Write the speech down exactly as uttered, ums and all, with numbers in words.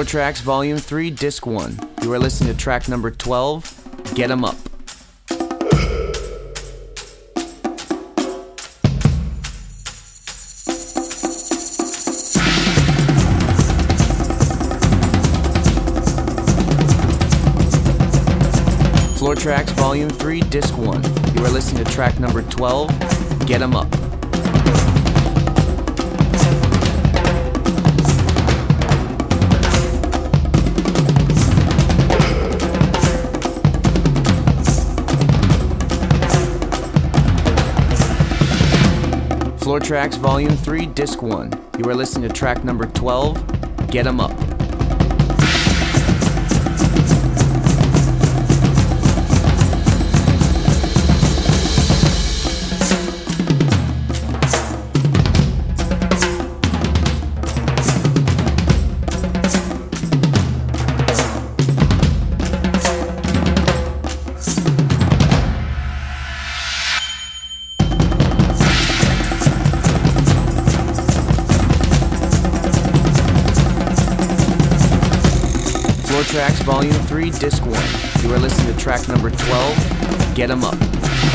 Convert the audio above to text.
Floor Tracks Volume three, Disc one. You are listening to track number twelve, Get 'Em Up. Floor Tracks Volume three, Disc one. You are listening to track number twelve, Get 'Em Up. Floor Tracks Volume three, Disc one. You are listening to track number twelve, Get 'Em Up. Floor Tracks Volume three, Disc one. You are listening to track number twelve, Get 'Em Up.